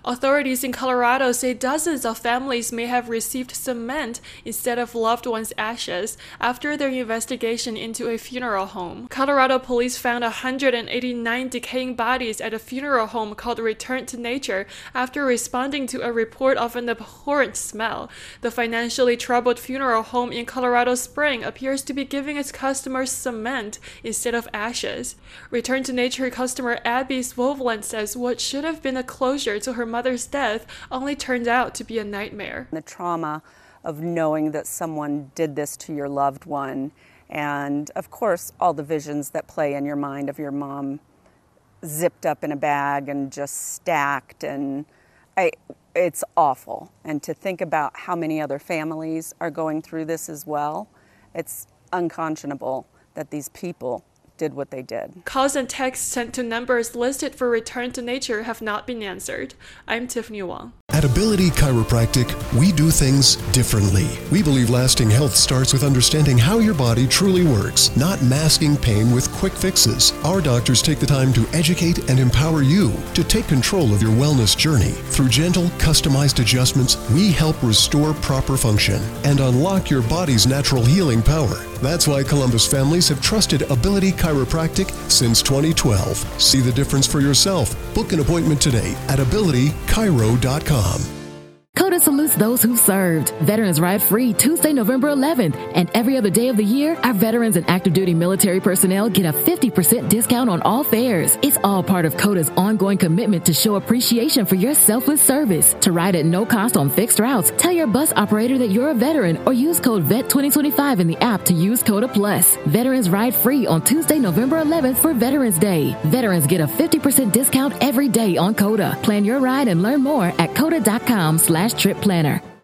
Authorities in Colorado say dozens of families may have received cement instead of loved ones' ashes after their investigation into a funeral home. Colorado police found 189 decaying bodies at a funeral home called Return to Nature after responding to a report of an abhorrent smell. The financially troubled funeral home in Colorado Springs appears to be giving its customers cement instead of ashes. Return to Nature customer Abby Swoveland says what should have been a closure to her mother's death only turned out to be a nightmare. The trauma of knowing that someone did this to your loved one, and of course all the visions that play in your mind of your mom zipped up in a bag and just stacked, and it's awful. And to think about how many other families are going through this as well, it's unconscionable that these people did what they did. Calls and texts sent to numbers listed for Return to Nature have not been answered. I'm Tiffany Wong. At Ability Chiropractic, we do things differently. We believe lasting health starts with understanding how your body truly works, not masking pain with quick fixes. Our doctors take the time to educate and empower you to take control of your wellness journey. Through gentle, customized adjustments, we help restore proper function and unlock your body's natural healing power. That's why Columbus families have trusted Ability Chiropractic since 2012. See the difference for yourself. Book an appointment today at abilitychiro.com. COTA salutes those who served. Veterans Ride Free Tuesday, November 11th. And every other day of the year, our veterans and active duty military personnel get a 50% discount on all fares. It's all part of COTA's ongoing commitment to show appreciation for your selfless service. To ride at no cost on fixed routes, tell your bus operator that you're a veteran or use code VET2025 in the app to use COTA Plus. Veterans Ride Free on Tuesday, November 11th for Veterans Day. Veterans get a 50% discount every day on COTA. Plan your ride and learn more at COTA.com/trip planner.